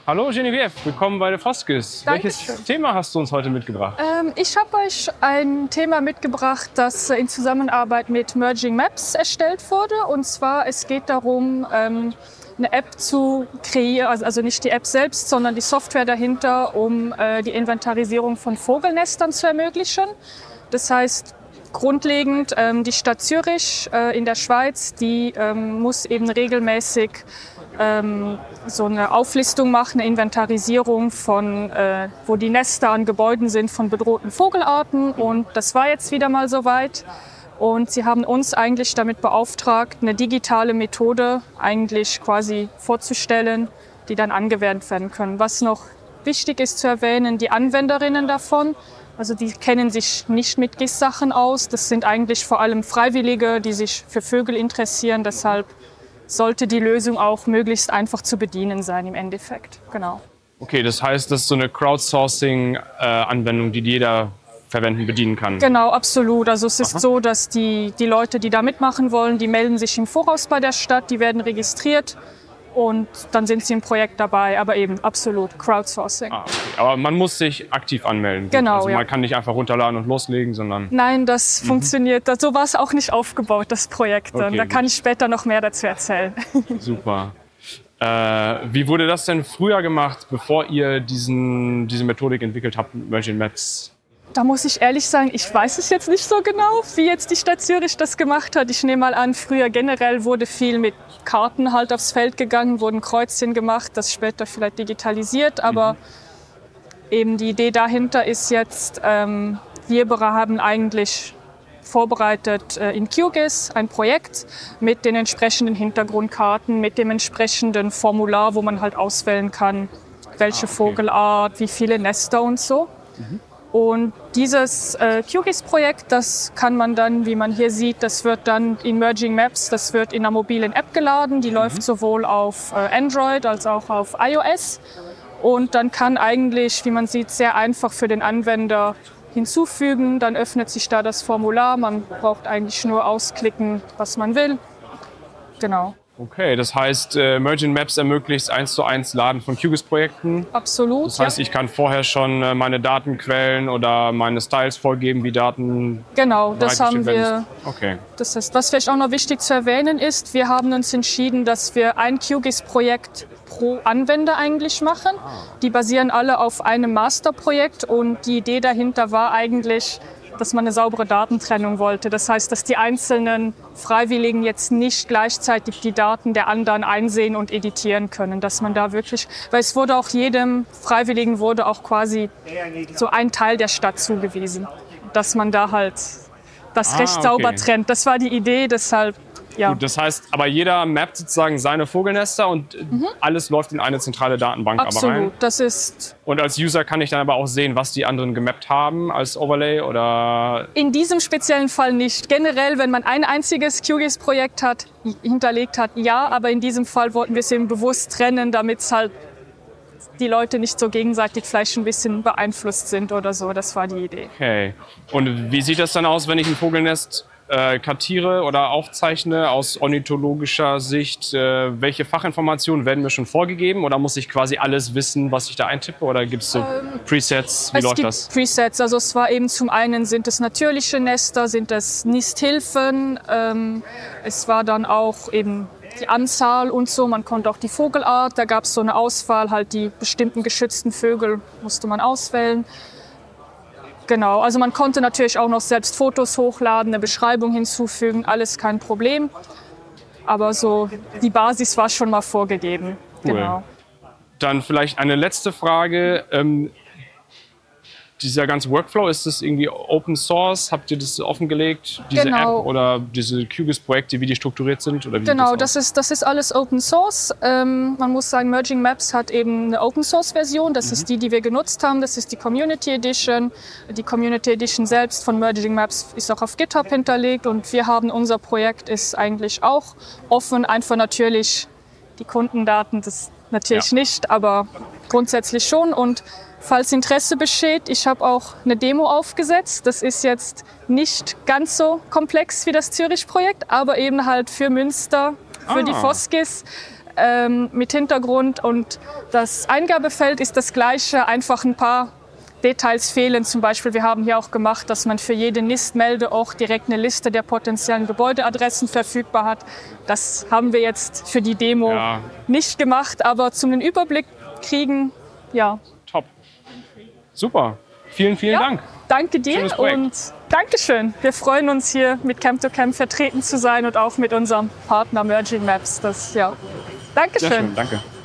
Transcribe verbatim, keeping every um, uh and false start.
Hallo Geneviève, willkommen bei der Foskis. Dankeschön. Welches Thema hast du uns heute mitgebracht? Ähm, ich habe euch ein Thema mitgebracht, das in Zusammenarbeit mit Merging Maps erstellt wurde. Und zwar, es geht darum, ähm, eine App zu kreieren, also nicht die App selbst, sondern die Software dahinter, um äh, die Inventarisierung von Vogelnestern zu ermöglichen. Das heißt, grundlegend, ähm, die Stadt Zürich äh, in der Schweiz, die ähm, muss eben regelmäßig ähm, so eine Auflistung machen, eine Inventarisierung von, äh, wo die Nester an Gebäuden sind von bedrohten Vogelarten. Und das war jetzt wieder mal soweit. Und sie haben uns eigentlich damit beauftragt, eine digitale Methode eigentlich quasi vorzustellen, die dann angewendet werden können. Was noch wichtig ist zu erwähnen, die Anwenderinnen davon, also die kennen sich nicht mit G I S-Sachen aus. Das sind eigentlich vor allem Freiwillige, die sich für Vögel interessieren. Deshalb sollte die Lösung auch möglichst einfach zu bedienen sein im Endeffekt. Genau. Okay, das heißt, das ist so eine Crowdsourcing-Anwendung, die jeder verwenden, bedienen kann. Genau, absolut. Also es ist Aha. so, dass die, die Leute, die da mitmachen wollen, die melden sich im Voraus bei der Stadt, die werden registriert und dann sind sie im Projekt dabei. Aber eben absolut Crowdsourcing. Ah, okay. Aber man muss sich aktiv anmelden. Genau, also man ja. kann nicht einfach runterladen und loslegen, sondern... Nein, das mhm. funktioniert. So war es auch nicht aufgebaut, das Projekt. Okay, da kann gut. ich später noch mehr dazu erzählen. Super. Äh, wie wurde das denn früher gemacht, bevor ihr diesen, diese Methodik entwickelt habt mit Merging Maps? Da muss ich ehrlich sagen, ich weiß es jetzt nicht so genau, wie jetzt die Stadt Zürich das gemacht hat. Ich nehme mal an, früher generell wurde viel mit Karten halt aufs Feld gegangen, wurden Kreuzchen gemacht, das später vielleicht digitalisiert. Aber mhm. eben die Idee dahinter ist jetzt, ähm, wir haben eigentlich vorbereitet äh, in Q G I S ein Projekt mit den entsprechenden Hintergrundkarten, mit dem entsprechenden Formular, wo man halt auswählen kann, welche ah, okay. Vogelart, wie viele Nester und so. Mhm. Und dieses äh, Q G I S-Projekt, das kann man dann, wie man hier sieht, das wird dann in Merging Maps, das wird in einer mobilen App geladen. Die mhm. läuft sowohl auf äh, Android als auch auf iOS. Und dann kann eigentlich, wie man sieht, sehr einfach für den Anwender hinzufügen. Dann öffnet sich da das Formular. Man braucht eigentlich nur ausklicken, was man will. Genau. Okay, das heißt, äh, Merging Maps ermöglicht eins zu eins Laden von Q G I S-Projekten. Absolut. Das heißt, ja. ich kann vorher schon äh, meine Datenquellen oder meine Styles vorgeben, wie Daten. Genau, das haben wir. Okay. Das heißt, was vielleicht auch noch wichtig zu erwähnen ist, wir haben uns entschieden, dass wir ein Q G I S-Projekt pro Anwender eigentlich machen. Ah. Die basieren alle auf einem Masterprojekt und die Idee dahinter war eigentlich, dass man eine saubere Datentrennung wollte. Das heißt, dass die einzelnen Freiwilligen jetzt nicht gleichzeitig die Daten der anderen einsehen und editieren können. Dass man da wirklich, weil es wurde auch jedem Freiwilligen wurde auch quasi so ein Teil der Stadt zugewiesen. Dass man da halt das ah, recht okay. sauber trennt. Das war die Idee, deshalb... Ja. Gut, das heißt, aber jeder mappt sozusagen seine Vogelnester und mhm. alles läuft in eine zentrale Datenbank Absolut, aber rein. Das ist. Und als User kann ich dann aber auch sehen, was die anderen gemappt haben als Overlay oder? In diesem speziellen Fall nicht. Generell, wenn man ein einziges Q G I S-Projekt hat, hinterlegt hat, ja, aber in diesem Fall wollten wir es eben bewusst trennen, damit es halt die Leute nicht so gegenseitig vielleicht ein bisschen beeinflusst sind oder so. Das war die Idee. Okay. Und wie sieht das dann aus, wenn ich ein Vogelnest Äh, kartiere oder aufzeichne aus ornithologischer Sicht? Äh, welche Fachinformationen werden mir schon vorgegeben oder muss ich quasi alles wissen, was ich da eintippe oder gibt es so ähm, Presets? Wie es läuft gibt das? Presets, also es war eben zum einen sind es natürliche Nester, sind es Nisthilfen, ähm, es war dann auch eben die Anzahl und so, man konnte auch die Vogelart, da gab es so eine Auswahl, halt die bestimmten geschützten Vögel musste man auswählen. Genau, also man konnte natürlich auch noch selbst Fotos hochladen, eine Beschreibung hinzufügen, alles kein Problem. Aber so die Basis war schon mal vorgegeben. Cool. Genau. Dann vielleicht eine letzte Frage. Ähm, dieser ganze Workflow, ist das irgendwie Open Source? Habt ihr das offengelegt, diese genau. App oder diese Q G I S-Projekte, wie die strukturiert sind? Oder wie genau, das, das ist, das ist alles Open Source. Ähm, man muss sagen, Merging Maps hat eben eine Open Source-Version. Das mhm. ist die, die wir genutzt haben. Das ist die Community Edition. Die Community Edition selbst von Merging Maps ist auch auf GitHub hinterlegt. Und wir haben, unser Projekt ist eigentlich auch offen. Einfach natürlich die Kundendaten, das natürlich ja. nicht, aber grundsätzlich schon. Und falls Interesse besteht, ich habe auch eine Demo aufgesetzt. Das ist jetzt nicht ganz so komplex wie das Zürich-Projekt, aber eben halt für Münster, für ah. die Foskis. ähm, mit Hintergrund und das Eingabefeld ist das gleiche, einfach ein paar Details fehlen. Zum Beispiel, wir haben hier auch gemacht, dass man für jede Nistmelde auch direkt eine Liste der potenziellen Gebäudeadressen verfügbar hat. Das haben wir jetzt für die Demo Ja. nicht gemacht, aber zum einen Überblick kriegen, ja. Top. Super. Vielen, vielen ja. Dank. Danke dir Schönes Projekt. und Dankeschön. Wir freuen uns hier mit Camp to Camp vertreten zu sein und auch mit unserem Partner Merging Maps. Das, ja. Dankeschön. Sehr schön, danke.